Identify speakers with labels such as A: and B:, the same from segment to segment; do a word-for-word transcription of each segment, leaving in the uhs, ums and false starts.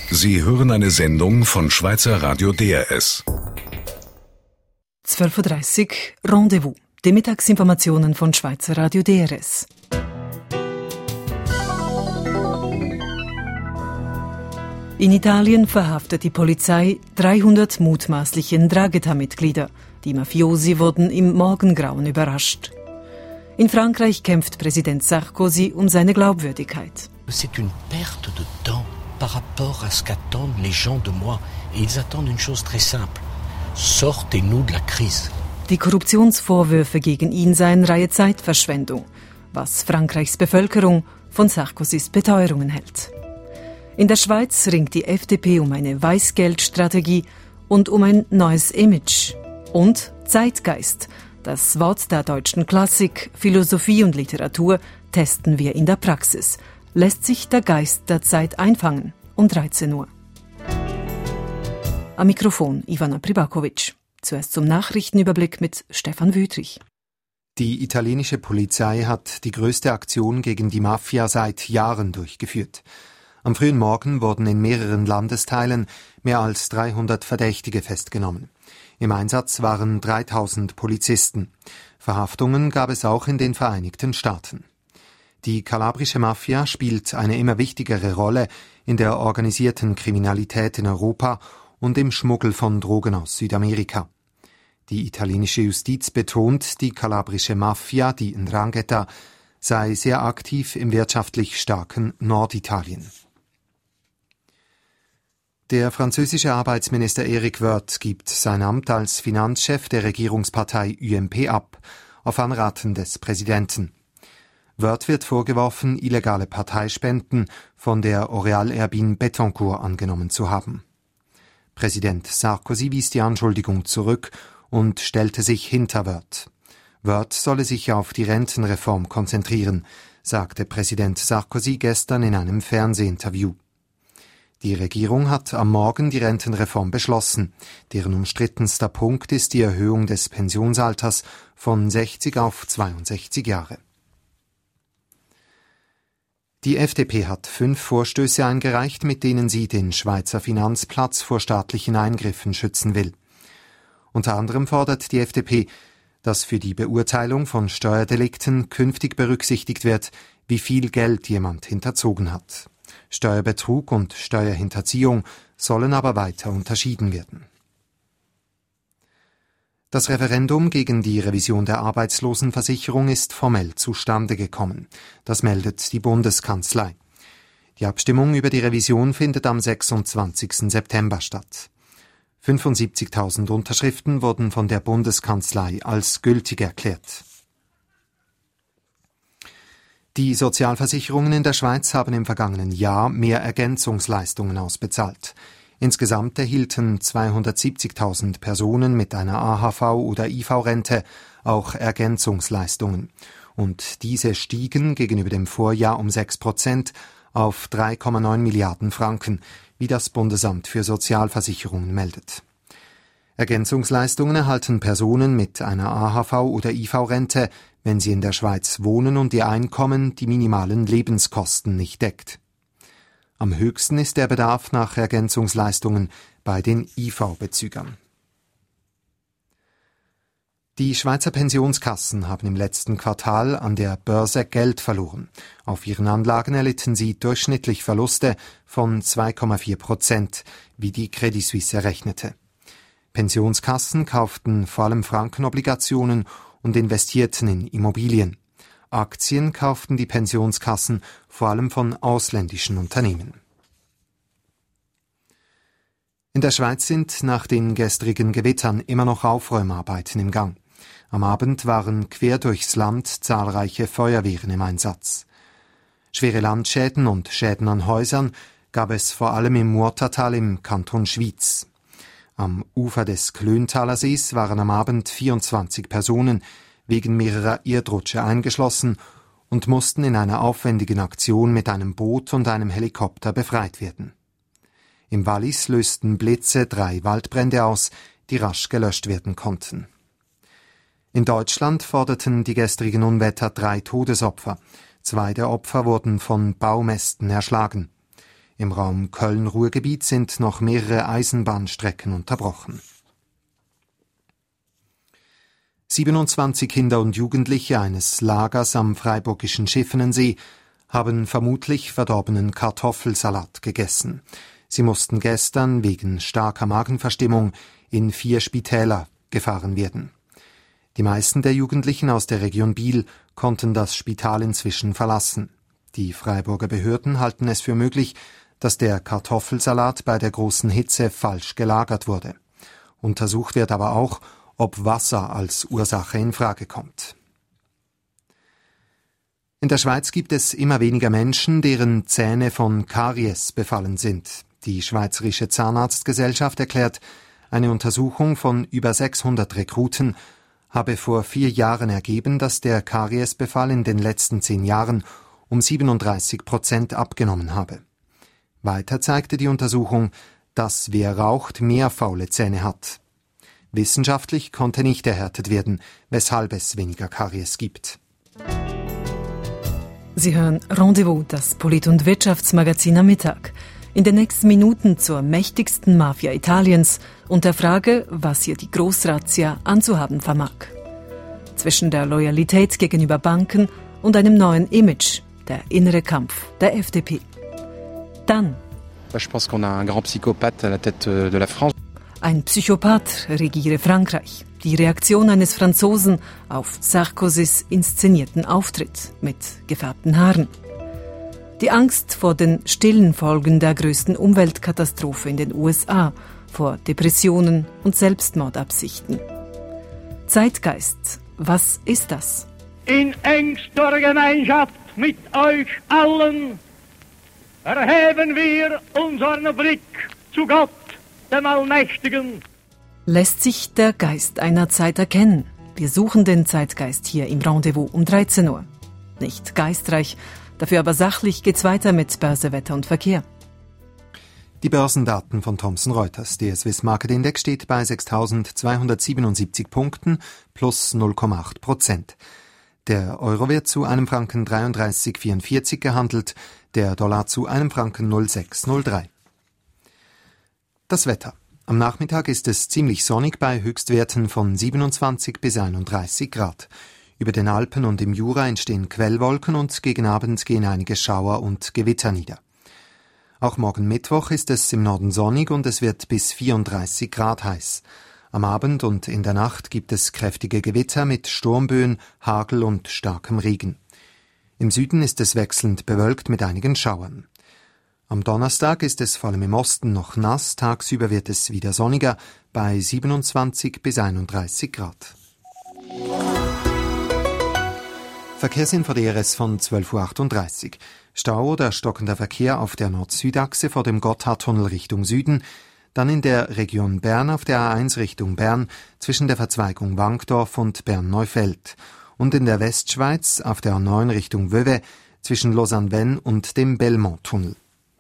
A: Sie hören eine Sendung von Schweizer Radio D R S.
B: zwölf Uhr dreißig Rendezvous. Die Mittagsinformationen von Schweizer Radio D R S. In Italien verhaftet die Polizei dreihundert mutmaßliche Ndrangheta-Mitglieder. Die Mafiosi wurden im Morgengrauen überrascht. In Frankreich kämpft Präsident Sarkozy um seine Glaubwürdigkeit.
C: C'est une perte de temps par rapport à ce qu'attendent les gens de moi. Et ils attendent une chose très simple. Sortez-nous de la crise.
B: Die Korruptionsvorwürfe gegen ihn seien Reihe Zeitverschwendung, was Frankreichs Bevölkerung von Sarkozys Beteuerungen hält. In der Schweiz ringt die F D P um eine Weißgeldstrategie und um ein neues Image. Und Zeitgeist, das Wort der deutschen Klassik, Philosophie und Literatur, testen wir in der Praxis. Lässt sich der Geist der Zeit einfangen? Um dreizehn Uhr. Am Mikrofon Ivana Pribakovic. Zuerst zum Nachrichtenüberblick mit Stefan Wüthrich.
D: Die italienische Polizei hat die größte Aktion gegen die Mafia seit Jahren durchgeführt. Am frühen Morgen wurden in mehreren Landesteilen mehr als dreihundert Verdächtige festgenommen. Im Einsatz waren dreitausend Polizisten. Verhaftungen gab es auch in den Vereinigten Staaten. Die kalabrische Mafia spielt eine immer wichtigere Rolle in der organisierten Kriminalität in Europa und im Schmuggel von Drogen aus Südamerika. Die italienische Justiz betont, die kalabrische Mafia, die Ndrangheta, sei sehr aktiv im wirtschaftlich starken Norditalien. Der französische Arbeitsminister Éric Woerth gibt sein Amt als Finanzchef der Regierungspartei U M P ab, auf Anraten des Präsidenten. Woerth wird vorgeworfen, illegale Parteispenden von der Oréal Erbin Bettencourt angenommen zu haben. Präsident Sarkozy wies die Anschuldigung zurück und stellte sich hinter Woerth. Woerth solle sich auf die Rentenreform konzentrieren, sagte Präsident Sarkozy gestern in einem Fernsehinterview. Die Regierung hat am Morgen die Rentenreform beschlossen. Deren umstrittenster Punkt ist die Erhöhung des Pensionsalters von sechzig auf zweiundsechzig Jahre. Die F D P hat fünf Vorstöße eingereicht, mit denen sie den Schweizer Finanzplatz vor staatlichen Eingriffen schützen will. Unter anderem fordert die F D P, dass für die Beurteilung von Steuerdelikten künftig berücksichtigt wird, wie viel Geld jemand hinterzogen hat. Steuerbetrug und Steuerhinterziehung sollen aber weiter unterschieden werden. Das Referendum gegen die Revision der Arbeitslosenversicherung ist formell zustande gekommen. Das meldet die Bundeskanzlei. Die Abstimmung über die Revision findet am sechsundzwanzigsten September statt. fünfundsiebzigtausend Unterschriften wurden von der Bundeskanzlei als gültig erklärt. Die Sozialversicherungen in der Schweiz haben im vergangenen Jahr mehr Ergänzungsleistungen ausbezahlt. Insgesamt erhielten zweihundertsiebzigtausend Personen mit einer A H V- oder I V-Rente auch Ergänzungsleistungen. Und diese stiegen gegenüber dem Vorjahr um sechs Prozent auf drei Komma neun Milliarden Franken, wie das Bundesamt für Sozialversicherungen meldet. Ergänzungsleistungen erhalten Personen mit einer A H V- oder I V-Rente, wenn sie in der Schweiz wohnen und ihr Einkommen die minimalen Lebenskosten nicht deckt. Am höchsten ist der Bedarf nach Ergänzungsleistungen bei den I V-Bezügern. Die Schweizer Pensionskassen haben im letzten Quartal an der Börse Geld verloren. Auf ihren Anlagen erlitten sie durchschnittlich Verluste von zwei Komma vier Prozent, wie die Credit Suisse errechnete. Pensionskassen kauften vor allem Frankenobligationen und investierten in Immobilien. Aktien kauften die Pensionskassen vor allem von ausländischen Unternehmen. In der Schweiz sind nach den gestrigen Gewittern immer noch Aufräumarbeiten im Gang. Am Abend waren quer durchs Land zahlreiche Feuerwehren im Einsatz. Schwere Landschäden und Schäden an Häusern gab es vor allem im Murtertal im Kanton Schwyz. Am Ufer des Klöntaler Sees waren am Abend vierundzwanzig Personen wegen mehrerer Erdrutsche eingeschlossen und mussten in einer aufwendigen Aktion mit einem Boot und einem Helikopter befreit werden. Im Wallis lösten Blitze drei Waldbrände aus, die rasch gelöscht werden konnten. In Deutschland forderten die gestrigen Unwetter drei Todesopfer. Zwei der Opfer wurden von Baumästen erschlagen. Im Raum Köln-Ruhrgebiet sind noch mehrere Eisenbahnstrecken unterbrochen. siebenundzwanzig Kinder und Jugendliche eines Lagers am freiburgischen Schiffenensee haben vermutlich verdorbenen Kartoffelsalat gegessen. Sie mussten gestern wegen starker Magenverstimmung in vier Spitäler gefahren werden. Die meisten der Jugendlichen aus der Region Biel konnten das Spital inzwischen verlassen. Die Freiburger Behörden halten es für möglich, dass der Kartoffelsalat bei der großen Hitze falsch gelagert wurde. Untersucht wird aber auch, ob Wasser als Ursache in Frage kommt. In der Schweiz gibt es immer weniger Menschen, deren Zähne von Karies befallen sind. Die Schweizerische Zahnarztgesellschaft erklärt, eine Untersuchung von über sechshundert Rekruten habe vor vier Jahren ergeben, dass der Kariesbefall in den letzten zehn Jahren um siebenunddreißig Prozent abgenommen habe. Weiter zeigte die Untersuchung, dass wer raucht, mehr faule Zähne hat. Wissenschaftlich konnte nicht erhärtet werden, weshalb es weniger Karies gibt.
B: Sie hören Rendezvous, das Polit- und Wirtschaftsmagazin am Mittag. In den nächsten Minuten zur mächtigsten Mafia Italiens und der Frage, was hier die Großrazzia anzuhaben vermag. Zwischen der Loyalität gegenüber Banken und einem neuen Image, der innere Kampf der F D P. Dann
E: Je pense qu'on a un grand psychopathe à la tête de la France.
B: Ein Psychopath regiere Frankreich. Die Reaktion eines Franzosen auf Sarkozys inszenierten Auftritt mit gefärbten Haaren. Die Angst vor den stillen Folgen der größten Umweltkatastrophe in den U S A, vor Depressionen und Selbstmordabsichten. Zeitgeist, was ist das?
F: In engster Gemeinschaft mit euch allen erheben wir unseren Blick zu Gott, dem Allmächtigen.
B: Lässt sich der Geist einer Zeit erkennen? Wir suchen den Zeitgeist hier im Rendezvous um dreizehn Uhr. Nicht geistreich, dafür aber sachlich geht's weiter mit Börse, Wetter und Verkehr.
D: Die Börsendaten von Thomson Reuters. Der Swiss Market Index steht bei sechstausendzweihundertsiebenundsiebzig Punkten plus null Komma acht Prozent. Der Euro wird zu einem Franken dreiunddreißig Komma vierundvierzig gehandelt, der Dollar zu einem Franken null Komma sechs null drei. Das Wetter. Am Nachmittag ist es ziemlich sonnig bei Höchstwerten von siebenundzwanzig bis einunddreißig Grad. Über den Alpen und im Jura entstehen Quellwolken und gegen Abend gehen einige Schauer und Gewitter nieder. Auch morgen Mittwoch ist es im Norden sonnig und es wird bis vierunddreißig Grad heiß. Am Abend und in der Nacht gibt es kräftige Gewitter mit Sturmböen, Hagel und starkem Regen. Im Süden ist es wechselnd bewölkt mit einigen Schauern. Am Donnerstag ist es vor allem im Osten noch nass, tagsüber wird es wieder sonniger bei siebenundzwanzig bis einunddreißig Grad. Verkehrsinfo D R S von zwölf Uhr achtunddreißig. Stau oder stockender Verkehr auf der Nord-Süd-Achse vor dem Gotthardtunnel Richtung Süden, dann in der Region Bern auf der A eins Richtung Bern zwischen der Verzweigung Wankdorf und Bern-Neufeld und in der Westschweiz auf der A neun Richtung Vevey zwischen Lausanne-Vennes und dem Belmont-Tunnel.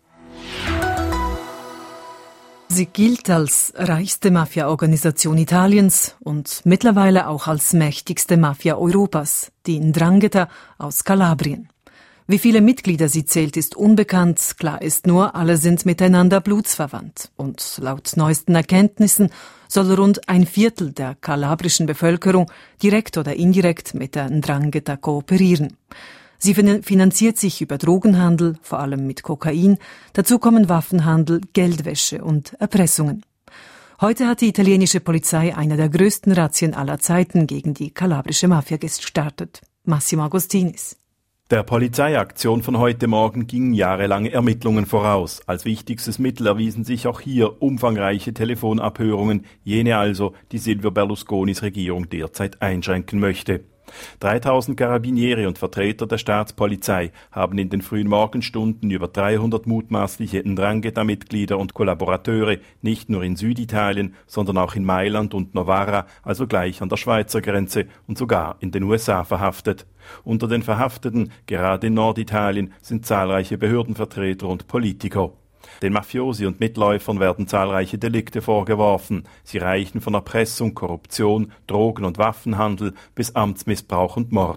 B: Sie gilt als reichste Mafia-Organisation Italiens und mittlerweile auch als mächtigste Mafia Europas, die 'Ndrangheta aus Kalabrien. Wie viele Mitglieder sie zählt, ist unbekannt. Klar ist nur, alle sind miteinander blutsverwandt. Und laut neuesten Erkenntnissen soll rund ein Viertel der kalabrischen Bevölkerung direkt oder indirekt mit der 'Ndrangheta kooperieren. Sie finanziert sich über Drogenhandel, vor allem mit Kokain. Dazu kommen Waffenhandel, Geldwäsche und Erpressungen. Heute hat die italienische Polizei eine der größten Razzien aller Zeiten gegen die kalabrische Mafia gestartet. Massimo Agostinis.
G: Der Polizeiaktion von heute Morgen gingen jahrelange Ermittlungen voraus. Als wichtigstes Mittel erwiesen sich auch hier umfangreiche Telefonabhörungen, jene also, die Silvio Berlusconis Regierung derzeit einschränken möchte. dreitausend Carabinieri und Vertreter der Staatspolizei haben in den frühen Morgenstunden über dreihundert mutmaßliche 'Ndrangheta-Mitglieder und Kollaborateure nicht nur in Süditalien, sondern auch in Mailand und Novara, also gleich an der Schweizer Grenze und sogar in den U S A verhaftet. Unter den Verhafteten, gerade in Norditalien, sind zahlreiche Behördenvertreter und Politiker. Den Mafiosi und Mitläufern werden zahlreiche Delikte vorgeworfen. Sie reichen von Erpressung, Korruption, Drogen- und Waffenhandel bis Amtsmissbrauch und Mord.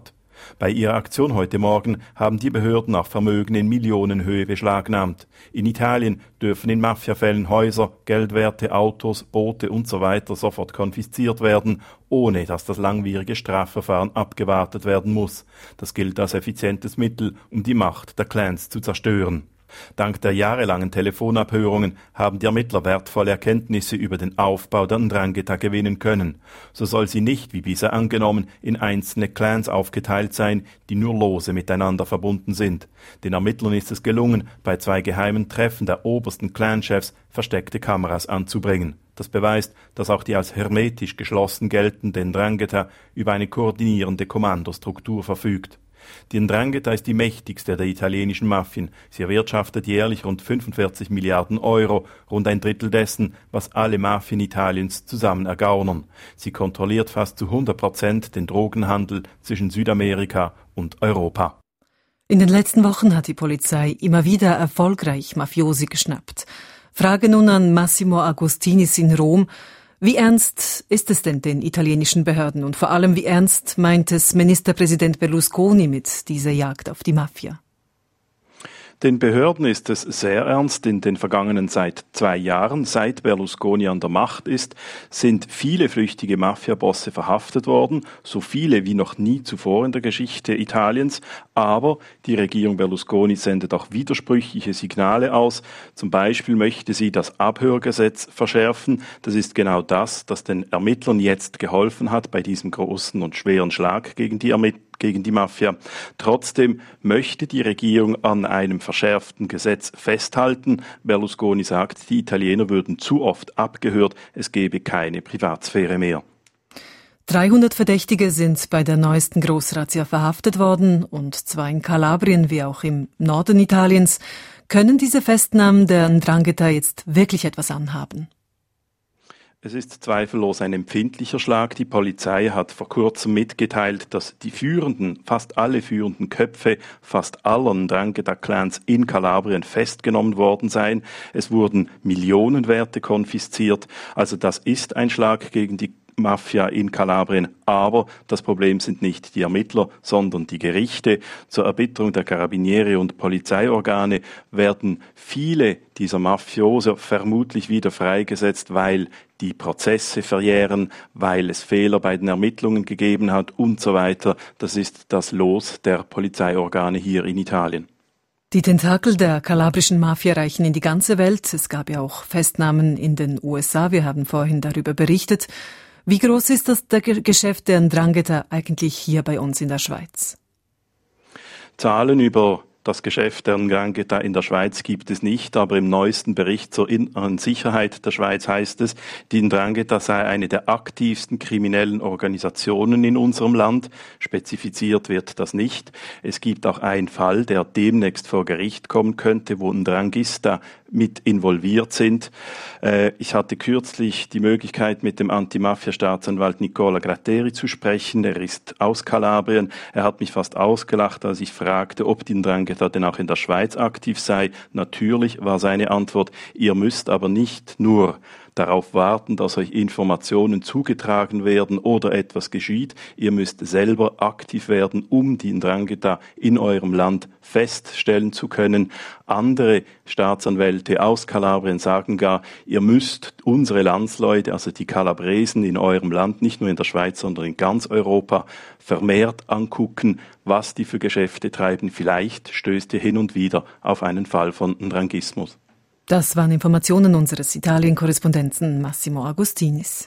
G: Bei ihrer Aktion heute Morgen haben die Behörden auch Vermögen in Millionenhöhe beschlagnahmt. In Italien dürfen in Mafiafällen Häuser, Geldwerte, Autos, Boote und so weiter sofort konfisziert werden, ohne dass das langwierige Strafverfahren abgewartet werden muss. Das gilt als effizientes Mittel, um die Macht der Clans zu zerstören. Dank der jahrelangen Telefonabhörungen haben die Ermittler wertvolle Erkenntnisse über den Aufbau der Ndrangheta gewinnen können. So soll sie nicht, wie bisher angenommen, in einzelne Clans aufgeteilt sein, die nur lose miteinander verbunden sind. Den Ermittlern ist es gelungen, bei zwei geheimen Treffen der obersten Clanchefs versteckte Kameras anzubringen. Das beweist, dass auch die als hermetisch geschlossen geltende Ndrangheta über eine koordinierende Kommandostruktur verfügt. Die Ndrangheta ist die mächtigste der italienischen Mafien. Sie erwirtschaftet jährlich rund fünfundvierzig Milliarden Euro, rund ein Drittel dessen, was alle Mafien Italiens zusammen ergaunern. Sie kontrolliert fast zu hundert Prozent den Drogenhandel zwischen Südamerika und Europa.
B: In den letzten Wochen hat die Polizei immer wieder erfolgreich Mafiosi geschnappt. Frage nun an Massimo Agostinis in Rom. Wie ernst ist es denn den italienischen Behörden und vor allem wie ernst meint es Ministerpräsident Berlusconi mit dieser Jagd auf die Mafia?
G: Den Behörden ist es sehr ernst. In den vergangenen seit zwei Jahren, seit Berlusconi an der Macht ist, sind viele flüchtige Mafiabosse verhaftet worden, so viele wie noch nie zuvor in der Geschichte Italiens. Aber die Regierung Berlusconi sendet auch widersprüchliche Signale aus. Zum Beispiel möchte sie das Abhörgesetz verschärfen. Das ist genau das, das den Ermittlern jetzt geholfen hat bei diesem großen und schweren Schlag gegen die Ermittler. gegen die Mafia. Trotzdem möchte die Regierung an einem verschärften Gesetz festhalten. Berlusconi sagt, die Italiener würden zu oft abgehört, es gebe keine Privatsphäre mehr.
B: dreihundert Verdächtige sind bei der neuesten Großrazzia verhaftet worden, und zwar in Kalabrien wie auch im Norden Italiens. Können diese Festnahmen der Ndrangheta jetzt wirklich etwas anhaben?
G: Es ist zweifellos ein empfindlicher Schlag. Die Polizei hat vor kurzem mitgeteilt, dass die führenden, fast alle führenden Köpfe fast aller Ndrangheta-Clans in Kalabrien festgenommen worden seien. Es wurden Millionenwerte konfisziert. Also das ist ein Schlag gegen die Mafia in Kalabrien, aber das Problem sind nicht die Ermittler, sondern die Gerichte. Zur Erbitterung der Carabinieri und Polizeiorgane werden viele dieser Mafiosi vermutlich wieder freigesetzt, weil die Prozesse verjähren, weil es Fehler bei den Ermittlungen gegeben hat und so weiter. Das ist das Los der Polizeiorgane hier in Italien.
B: Die Tentakel der kalabrischen Mafia reichen in die ganze Welt. Es gab ja auch Festnahmen in den U S A. Wir haben vorhin darüber berichtet. Wie groß ist das der Geschäft der Ndrangheta eigentlich hier bei uns in der Schweiz?
G: Zahlen über das Geschäft der Ndrangheta in der Schweiz gibt es nicht, aber im neuesten Bericht zur inneren Sicherheit der Schweiz heißt es, die Ndrangheta sei eine der aktivsten kriminellen Organisationen in unserem Land. Spezifiziert wird das nicht. Es gibt auch einen Fall, der demnächst vor Gericht kommen könnte, wo Ndranghista mit involviert sind. Äh, ich hatte kürzlich die Möglichkeit, mit dem Antimafia-Staatsanwalt Nicola Gratteri zu sprechen. Er ist aus Kalabrien. Er hat mich fast ausgelacht, als ich fragte, ob die Ndrangheta denn auch in der Schweiz aktiv sei. Natürlich war seine Antwort, ihr müsst aber nicht nur darauf warten, dass euch Informationen zugetragen werden oder etwas geschieht. Ihr müsst selber aktiv werden, um die Ndrangheta in eurem Land feststellen zu können. Andere Staatsanwälte aus Kalabrien sagen gar, ihr müsst unsere Landsleute, also die Kalabresen in eurem Land, nicht nur in der Schweiz, sondern in ganz Europa, vermehrt angucken, was die für Geschäfte treiben. Vielleicht stößt ihr hin und wieder auf einen Fall von Ndrangismus.
B: Das waren Informationen unseres Italien-Korrespondenten Massimo Agostinis.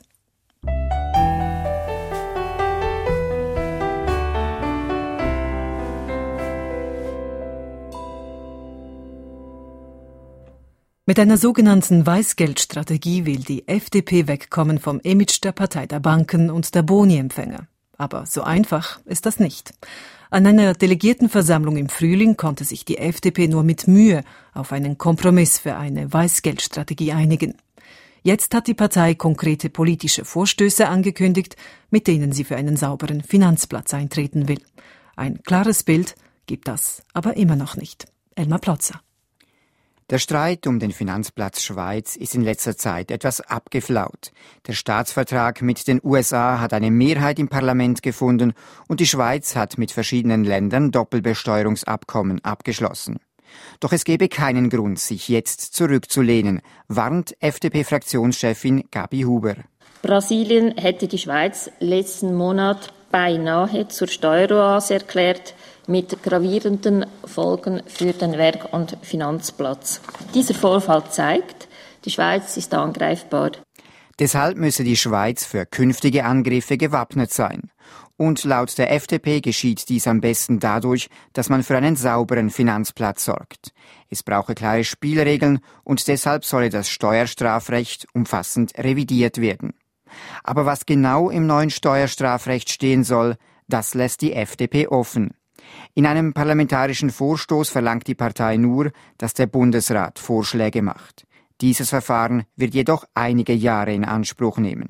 B: Mit einer sogenannten Weißgeldstrategie will die F D P wegkommen vom Image der Partei der Banken und der Boni-Empfänger. Aber so einfach ist das nicht. An einer Delegiertenversammlung im Frühling konnte sich die F D P nur mit Mühe auf einen Kompromiss für eine Weißgeldstrategie einigen. Jetzt hat die Partei konkrete politische Vorstöße angekündigt, mit denen sie für einen sauberen Finanzplatz eintreten will. Ein klares Bild gibt das aber immer noch nicht. Elmar Plotzer.
H: Der Streit um den Finanzplatz Schweiz ist in letzter Zeit etwas abgeflaut. Der Staatsvertrag mit den U S A hat eine Mehrheit im Parlament gefunden und die Schweiz hat mit verschiedenen Ländern Doppelbesteuerungsabkommen abgeschlossen. Doch es gebe keinen Grund, sich jetzt zurückzulehnen, warnt F D P-Fraktionschefin Gabi Huber.
I: Brasilien hätte die Schweiz letzten Monat beinahe zur Steueroase erklärt, mit gravierenden Folgen für den Werk- und Finanzplatz. Dieser Vorfall zeigt, die Schweiz ist angreifbar.
H: Deshalb müsse die Schweiz für künftige Angriffe gewappnet sein. Und laut der F D P geschieht dies am besten dadurch, dass man für einen sauberen Finanzplatz sorgt. Es brauche klare Spielregeln und deshalb solle das Steuerstrafrecht umfassend revidiert werden. Aber was genau im neuen Steuerstrafrecht stehen soll, das lässt die F D P offen. In einem parlamentarischen Vorstoß verlangt die Partei nur, dass der Bundesrat Vorschläge macht. Dieses Verfahren wird jedoch einige Jahre in Anspruch nehmen.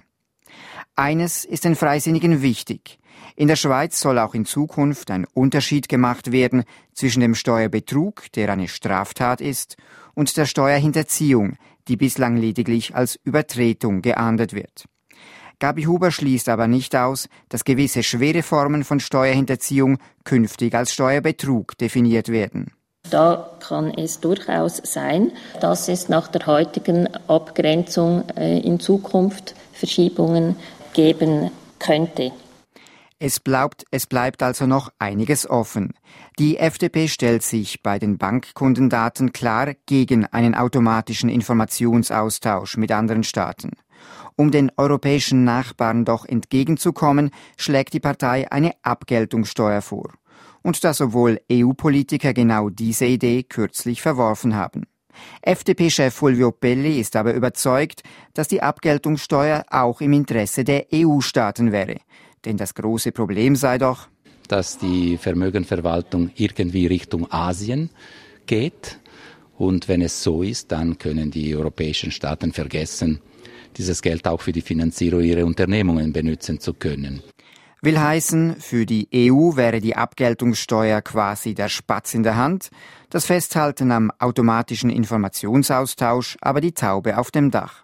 H: Eines ist den Freisinnigen wichtig. In der Schweiz soll auch in Zukunft ein Unterschied gemacht werden zwischen dem Steuerbetrug, der eine Straftat ist, und der Steuerhinterziehung, die bislang lediglich als Übertretung geahndet wird. Gabi Huber schließt aber nicht aus, dass gewisse schwere Formen von Steuerhinterziehung künftig als Steuerbetrug definiert werden.
I: Da kann es durchaus sein, dass es nach der heutigen Abgrenzung äh, in Zukunft Verschiebungen geben könnte.
H: Es bleibt, es bleibt also noch einiges offen. Die F D P stellt sich bei den Bankkundendaten klar gegen einen automatischen Informationsaustausch mit anderen Staaten. Um den europäischen Nachbarn doch entgegenzukommen, schlägt die Partei eine Abgeltungssteuer vor. Und das, obwohl E U-Politiker genau diese Idee kürzlich verworfen haben. F D P-Chef Fulvio Pelli ist aber überzeugt, dass die Abgeltungssteuer auch im Interesse der E U-Staaten wäre. Denn das große Problem sei doch,
J: dass die Vermögenverwaltung irgendwie Richtung Asien geht. Und wenn es so ist, dann können die europäischen Staaten vergessen, dieses Geld auch für die Finanzierung ihrer Unternehmungen benutzen zu können.
H: Will heißen, für die E U wäre die Abgeltungssteuer quasi der Spatz in der Hand, das Festhalten am automatischen Informationsaustausch aber die Taube auf dem Dach.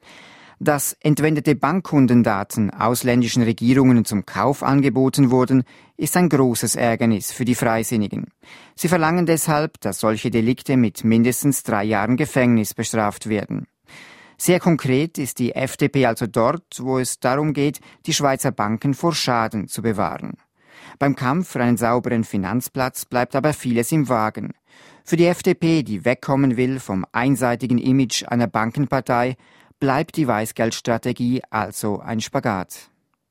H: Dass entwendete Bankkundendaten ausländischen Regierungen zum Kauf angeboten wurden, ist ein großes Ärgernis für die Freisinnigen. Sie verlangen deshalb, dass solche Delikte mit mindestens drei Jahren Gefängnis bestraft werden. Sehr konkret ist die F D P also dort, wo es darum geht, die Schweizer Banken vor Schaden zu bewahren. Beim Kampf für einen sauberen Finanzplatz bleibt aber vieles im Wagen. Für die F D P, die wegkommen will vom einseitigen Image einer Bankenpartei, bleibt die Weißgeldstrategie also ein Spagat.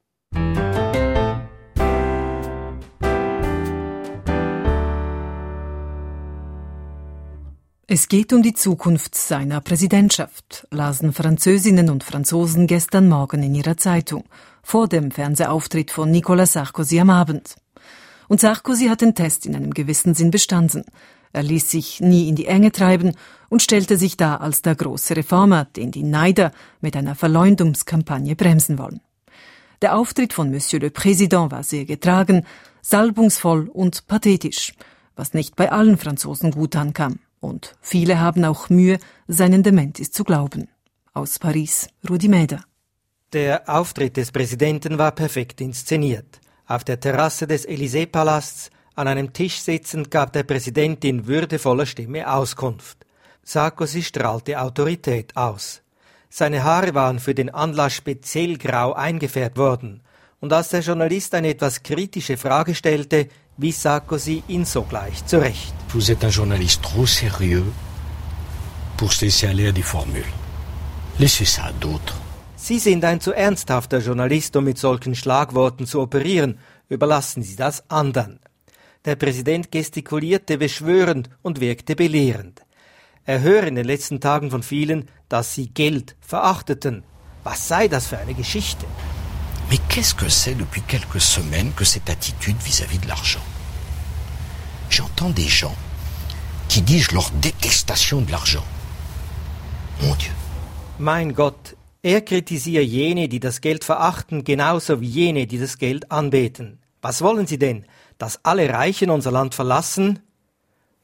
B: Es geht um die Zukunft seiner Präsidentschaft, lasen Französinnen und Franzosen gestern Morgen in ihrer Zeitung, vor dem Fernsehauftritt von Nicolas Sarkozy am Abend. Und Sarkozy hat den Test in einem gewissen Sinn bestanden. Er ließ sich nie in die Enge treiben und stellte sich dar als der große Reformer, den die Neider mit einer Verleumdungskampagne bremsen wollen. Der Auftritt von Monsieur le Président war sehr getragen, salbungsvoll und pathetisch, was nicht bei allen Franzosen gut ankam. Und viele haben auch Mühe, seinen Dementis zu glauben. Aus Paris, Rudi Mäder.
K: Der Auftritt des Präsidenten war perfekt inszeniert. Auf der Terrasse des Élysée-Palasts, an einem Tisch sitzend, gab der Präsident in würdevoller Stimme Auskunft. Sarkozy strahlte Autorität aus. Seine Haare waren für den Anlass speziell grau eingefärbt worden. Und als der Journalist eine etwas kritische Frage stellte, wies Sarkozy ihn sogleich zurecht.
C: Vous êtes un journaliste trop sérieux pour se laisser aller à des formules. Laissez ça à d'autres.
K: Sie sind ein zu ernsthafter Journalist, um mit solchen Schlagworten zu operieren. Überlassen Sie das anderen. Der Präsident gestikulierte beschwörend und wirkte belehrend. Er höre in den letzten Tagen von vielen, dass sie Geld verachteten. Was sei das für eine Geschichte?
C: Mais qu'est-ce que c'est depuis quelques semaines que cette attitude vis-à-vis de l'argent? J'entends des gens qui disent leur détestation de l'argent. Mon Dieu.
K: Mein Gott, er kritisiert jene, die das Geld verachten, genauso wie jene, die das Geld anbeten. Was wollen Sie denn? Dass alle Reichen unser Land verlassen?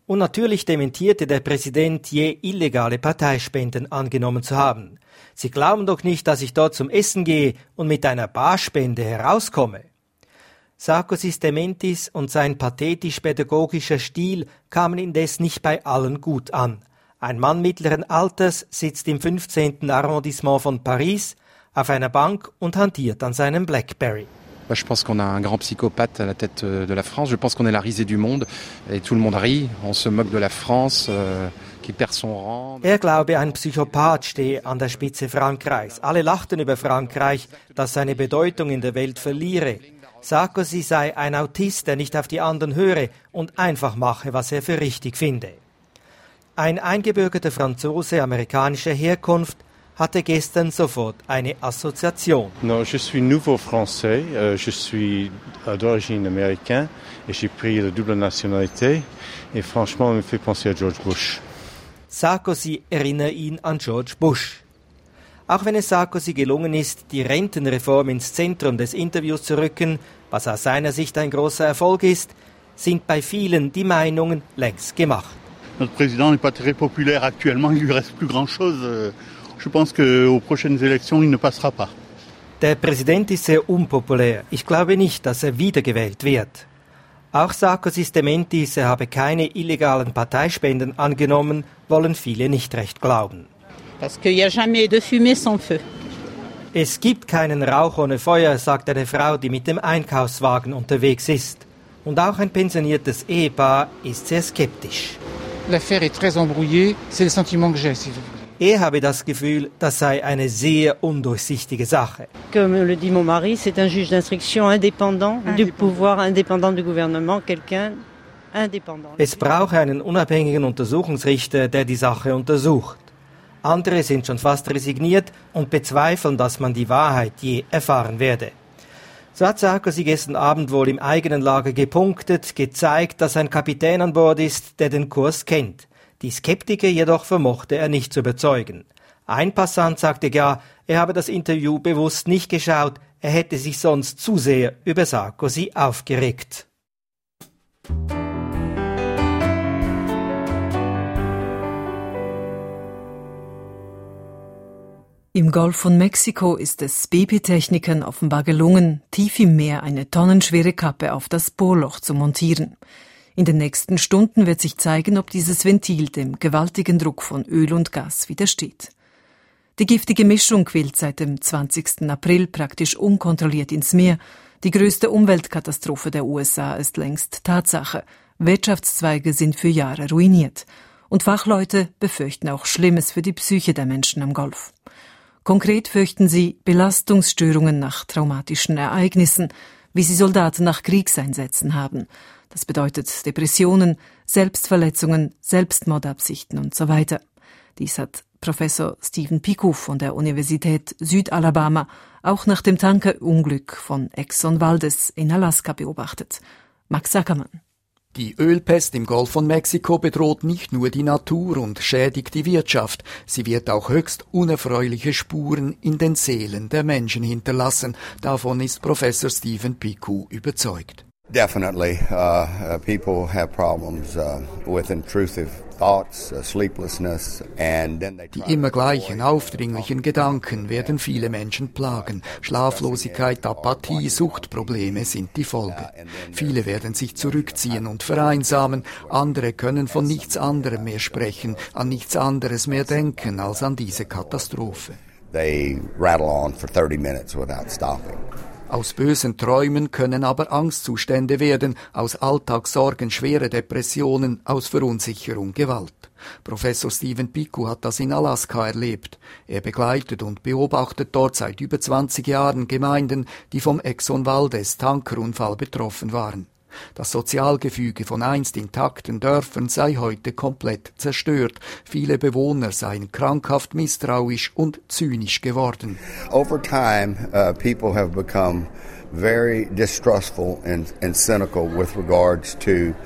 K: Und natürlich dementierte der Präsident je illegale Parteispenden angenommen zu haben. Sie glauben doch nicht, dass ich dort zum Essen gehe und mit einer Barspende herauskomme. Sarkozys Dementis und sein pathetisch-pädagogischer Stil kamen indes nicht bei allen gut an. Ein Mann mittleren Alters sitzt im fünfzehnten Arrondissement von Paris auf einer Bank und hantiert an seinem Blackberry.
E: Je pense qu'on a un grand psychopathe à la tête de la France. Je pense qu'on est la risée du monde et tout le monde rit. On se moque de la France euh, qui perd son rang.
K: Er glaube, ein Psychopath stehe an der Spitze Frankreichs. Alle lachten über Frankreich, das seine Bedeutung in der Welt verliere. Sarkozy sei ein Autist, der nicht auf die anderen höre und einfach mache, was er für richtig finde. Ein eingebürgerter Franzose amerikanischer Herkunft hatte gestern sofort eine Assoziation.
L: Non, je suis nouveau français, euh, je suis d'origine américaine et j'ai pris la double nationalité et franchement, me fait penser à George Bush.
K: Sarkozy erinnert ihn an George Bush. Auch wenn es Sarkozy gelungen ist, die Rentenreform ins Zentrum des Interviews zu rücken, was aus seiner Sicht ein großer Erfolg ist, sind bei vielen die Meinungen längst gemacht.
M: Notre président n'est pas très populaire actuellement, il lui reste plus grand-chose. Je pense qu'aux prochaines élections, il ne passera pas.
K: Der Präsident ist sehr unpopulär. Ich glaube nicht, dass er wiedergewählt wird. Auch Sarkozys Dementis, er habe keine illegalen Parteispenden angenommen, wollen viele nicht recht glauben.
N: Parce qu'il n'y a jamais de fumée sans feu.
K: Es gibt keinen Rauch ohne Feuer, sagt eine Frau, die mit dem Einkaufswagen unterwegs ist. Und auch ein pensioniertes Ehepaar ist sehr skeptisch.
O: L'affaire est très embrouillée, c'est le sentiment que j'ai, si vous voulez.
K: Er habe das Gefühl, das sei eine sehr undurchsichtige Sache.
N: Comme le dit mon mari, c'est un juge d'instruction indépendant, indépendant. Du pouvoir indépendant du gouvernement, quelqu'un indépendant.
K: Es brauche einen unabhängigen Untersuchungsrichter, der die Sache untersucht. Andere sind schon fast resigniert und bezweifeln, dass man die Wahrheit je erfahren werde. So hat Sarkozy gestern Abend wohl im eigenen Lager gepunktet, gezeigt, dass ein Kapitän an Bord ist, der den Kurs kennt. Die Skeptiker jedoch vermochte er nicht zu überzeugen. Ein Passant sagte gar, er habe das Interview bewusst nicht geschaut, er hätte sich sonst zu sehr über Sarkozy aufgeregt.
B: Im Golf von Mexiko ist es B P-Technikern offenbar gelungen, tief im Meer eine tonnenschwere Kappe auf das Bohrloch zu montieren. In den nächsten Stunden wird sich zeigen, ob dieses Ventil dem gewaltigen Druck von Öl und Gas widersteht. Die giftige Mischung quillt seit dem zwanzigsten April praktisch unkontrolliert ins Meer. Die größte Umweltkatastrophe der U S A ist längst Tatsache. Wirtschaftszweige sind für Jahre ruiniert. Und Fachleute befürchten auch Schlimmes für die Psyche der Menschen am Golf. Konkret fürchten sie Belastungsstörungen nach traumatischen Ereignissen, wie sie Soldaten nach Kriegseinsätzen haben. Das bedeutet Depressionen, Selbstverletzungen, Selbstmordabsichten und so weiter. Dies hat Professor Stephen Piku von der Universität Südalabama auch nach dem Tankerunglück von Exxon Valdez in Alaska beobachtet. Max Ackermann.
P: Die Ölpest im Golf von Mexiko bedroht nicht nur die Natur und schädigt die Wirtschaft, sie wird auch höchst unerfreuliche Spuren in den Seelen der Menschen hinterlassen. Davon ist Professor Stephen Piku überzeugt.
Q: Definitely, uh, uh, people have problems uh, with intrusive thoughts, uh, sleeplessness, and then they
P: Die immer gleichen aufdringlichen Gedanken werden viele Menschen plagen. Schlaflosigkeit, Apathie, Suchtprobleme sind die Folge. Viele werden sich zurückziehen und vereinsamen, andere können von nichts anderem mehr sprechen, an nichts anderes mehr denken als an diese Katastrophe.
Q: They rattle on for thirty minutes without stopping.
P: Aus bösen Träumen können aber Angstzustände werden, aus Alltagssorgen schwere Depressionen, aus Verunsicherung Gewalt. Professor Stephen Piku hat das in Alaska erlebt. Er begleitet und beobachtet dort seit über zwanzig Jahren Gemeinden, die vom Exxon Valdez Tankerunfall betroffen waren. Das Sozialgefüge von einst intakten Dörfern sei heute komplett zerstört. Viele Bewohner seien krankhaft misstrauisch und zynisch geworden.
Q: Over time, uh, people have become very distrustful and, and cynical with regards to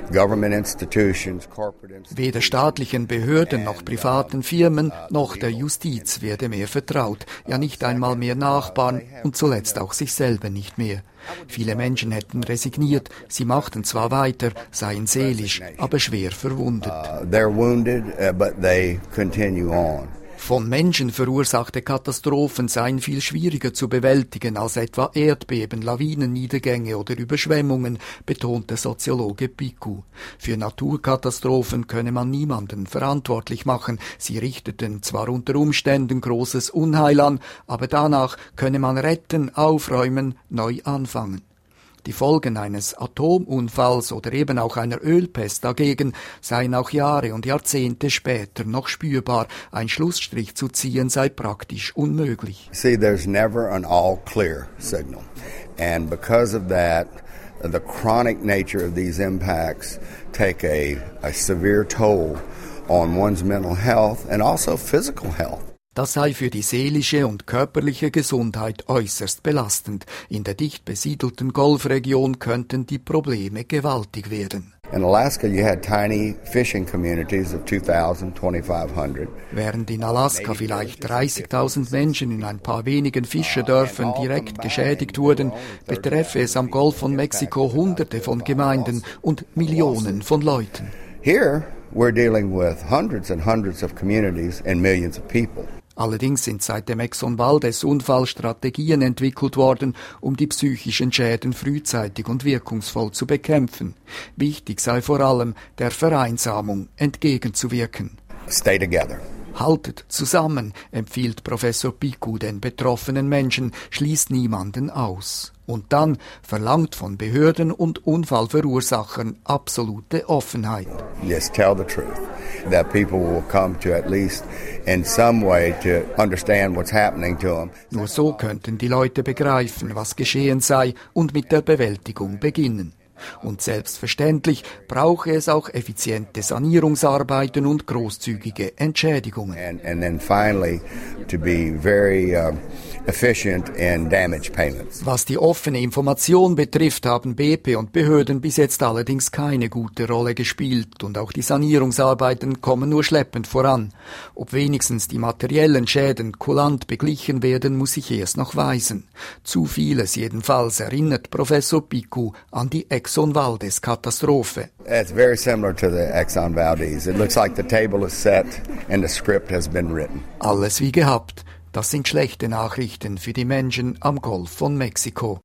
Q: government institutions, corporate institutions.
P: Weder staatlichen Behörden noch privaten Firmen noch der Justiz werde mehr vertraut, ja nicht einmal mehr Nachbarn und zuletzt auch sich selber nicht mehr. Viele Menschen hätten resigniert, sie machten zwar weiter, seien seelisch, aber schwer verwundet.
Q: Uh, they're wounded, uh, but they continue on.
P: Von Menschen verursachte Katastrophen seien viel schwieriger zu bewältigen als etwa Erdbeben, Lawinenniedergänge oder Überschwemmungen, betont der Soziologe Picou. Für Naturkatastrophen könne man niemanden verantwortlich machen. Sie richteten zwar unter Umständen großes Unheil an, aber danach könne man retten, aufräumen, neu anfangen. Die Folgen eines Atomunfalls oder eben auch einer Ölpest dagegen seien auch Jahre und Jahrzehnte später noch spürbar. Ein Schlussstrich zu ziehen sei praktisch unmöglich.
Q: See, there's never an all clear signal. And because of that, the chronic nature of these impacts take a, a severe toll on one's mental health and also physical health.
P: Das sei für die seelische und körperliche Gesundheit äußerst belastend. In der dicht besiedelten Golfregion könnten die Probleme gewaltig werden.
Q: In Alaska you had tiny fishing communities of two thousand, twenty-five hundred.
P: Während in Alaska vielleicht dreißigtausend Menschen in ein paar wenigen Fischerdörfern direkt geschädigt wurden, betreffe es am Golf von Mexiko Hunderte von Gemeinden und Millionen von Leuten.
Q: Here we're dealing with hundreds and hundreds of communities and millions of people.
P: Allerdings sind seit dem Exxon Valdez-Unfall Strategien entwickelt worden, um die psychischen Schäden frühzeitig und wirkungsvoll zu bekämpfen. Wichtig sei vor allem, der Vereinsamung entgegenzuwirken.
Q: Stay together.
P: Haltet zusammen, empfiehlt Professor Picou den betroffenen Menschen, schließt niemanden aus. Und dann verlangt von Behörden und Unfallverursachern absolute Offenheit.
Q: Just tell the truth. That people will come to at least in some way to understand what's happening to them.
P: Nur so könnten die Leute begreifen, was geschehen sei und mit der Bewältigung beginnen. Und selbstverständlich brauche es auch effiziente Sanierungsarbeiten und großzügige Entschädigungen.
Q: And, and then finally to be very uh, efficient in damage payments.
P: Was die offene Information betrifft, haben B P und Behörden bis jetzt allerdings keine gute Rolle gespielt und auch die Sanierungsarbeiten kommen nur schleppend voran. Ob wenigstens die materiellen Schäden kulant beglichen werden, muss sich erst noch weisen. Zu vieles jedenfalls erinnert Professor Picou an die Exxon Valdez-Katastrophe.
Q: It's very similar to the Exxon Valdez. It looks like the table is set and the script has been written.
P: Alles wie gehabt. Das sind schlechte Nachrichten für die Menschen am Golf von Mexiko.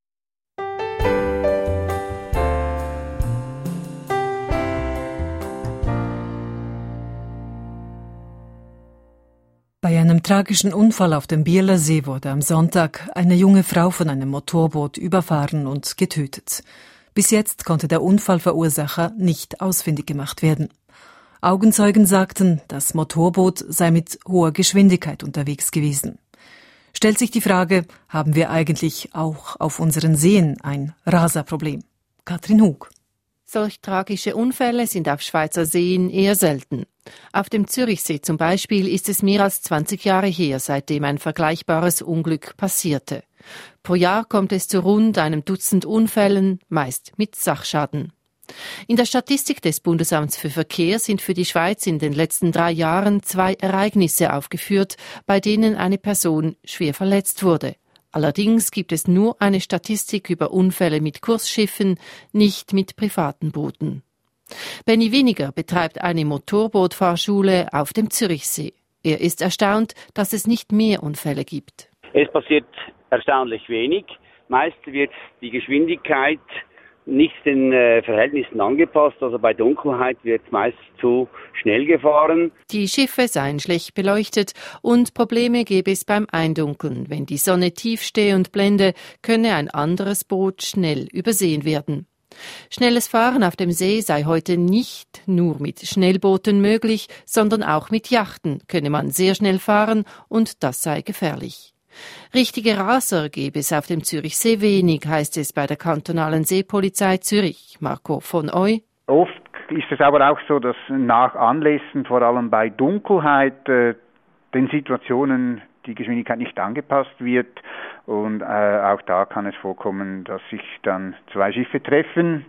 B: Bei einem tragischen Unfall auf dem Bielersee wurde am Sonntag eine junge Frau von einem Motorboot überfahren und getötet. Bis jetzt konnte der Unfallverursacher nicht ausfindig gemacht werden. Augenzeugen sagten, das Motorboot sei mit hoher Geschwindigkeit unterwegs gewesen. Stellt sich die Frage, haben wir eigentlich auch auf unseren Seen ein Raserproblem? Katrin Hug.
R: Solch tragische Unfälle sind auf Schweizer Seen eher selten. Auf dem Zürichsee zum Beispiel ist es mehr als zwanzig Jahre her, seitdem ein vergleichbares Unglück passierte. Pro Jahr kommt es zu rund einem Dutzend Unfällen, meist mit Sachschaden. In der Statistik des Bundesamts für Verkehr sind für die Schweiz in den letzten drei Jahren zwei Ereignisse aufgeführt, bei denen eine Person schwer verletzt wurde. Allerdings gibt es nur eine Statistik über Unfälle mit Kursschiffen, nicht mit privaten Booten. Benny Weniger betreibt eine Motorbootfahrschule auf dem Zürichsee. Er ist erstaunt, dass es nicht mehr Unfälle gibt.
S: Es passiert erstaunlich wenig. Meist wird die Geschwindigkeit nicht den äh, Verhältnissen angepasst. Also bei Dunkelheit wird meist zu schnell gefahren.
R: Die Schiffe seien schlecht beleuchtet und Probleme gäbe es beim Eindunkeln. Wenn die Sonne tief stehe und blende, könne ein anderes Boot schnell übersehen werden. Schnelles Fahren auf dem See sei heute nicht nur mit Schnellbooten möglich, sondern auch mit Yachten könne man sehr schnell fahren und das sei gefährlich. Richtige Raser gäbe es auf dem Zürichsee wenig, heißt es bei der kantonalen Seepolizei Zürich. Marco von Oy.
T: Oft ist es aber auch so, dass nach Anlässen, vor allem bei Dunkelheit, äh, den Situationen die Geschwindigkeit nicht angepasst wird und äh, auch da kann es vorkommen, dass sich dann zwei Schiffe treffen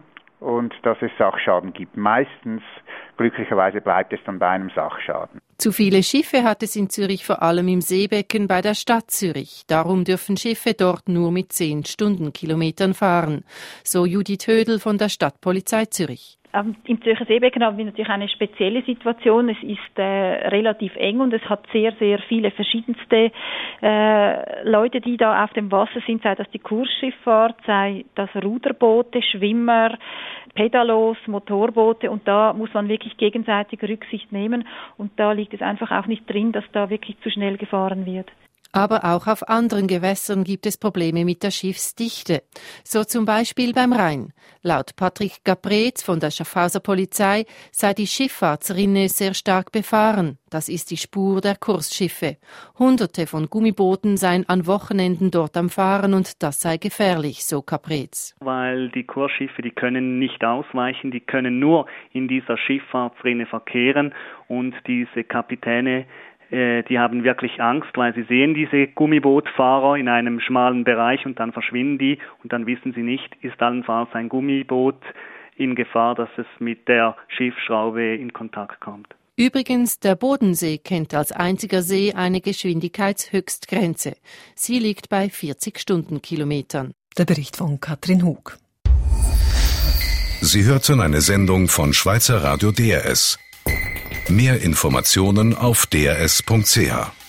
T: und dass es Sachschaden gibt. Meistens, glücklicherweise, bleibt es dann bei einem Sachschaden.
R: Zu viele Schiffe hat es in Zürich vor allem im Seebecken bei der Stadt Zürich. Darum dürfen Schiffe dort nur mit zehn Stundenkilometern fahren. So Judith Hödel von der Stadtpolizei Zürich.
U: Im Zürcher Seebecken haben wir natürlich eine spezielle Situation. Es ist äh, relativ eng und es hat sehr, sehr viele verschiedenste äh, Leute, die da auf dem Wasser sind, sei das die Kursschifffahrt, sei das Ruderboote, Schwimmer, Pedalos, Motorboote, und da muss man wirklich gegenseitig Rücksicht nehmen und da liegt es einfach auch nicht drin, dass da wirklich zu schnell gefahren wird.
R: Aber auch auf anderen Gewässern gibt es Probleme mit der Schiffsdichte. So zum Beispiel beim Rhein. Laut Patrick Gapretz von der Schaffhauser Polizei sei die Schifffahrtsrinne sehr stark befahren. Das ist die Spur der Kursschiffe. Hunderte von Gummibooten seien an Wochenenden dort am Fahren und das sei gefährlich, so Gapretz.
V: Weil die Kursschiffe, die können nicht ausweichen, die können nur in dieser Schifffahrtsrinne verkehren und diese Kapitäne, die haben wirklich Angst, weil sie sehen diese Gummibootfahrer in einem schmalen Bereich und dann verschwinden die und dann wissen sie nicht, ist allenfalls ein Gummiboot in Gefahr, dass es mit der Schiffsschraube in Kontakt kommt.
R: Übrigens, der Bodensee kennt als einziger See eine Geschwindigkeitshöchstgrenze. Sie liegt bei vierzig Stundenkilometern.
B: Der Bericht von Katrin Hug.
A: Sie hörten eine Sendung von Schweizer Radio D R S. Mehr Informationen auf d r s punkt c h.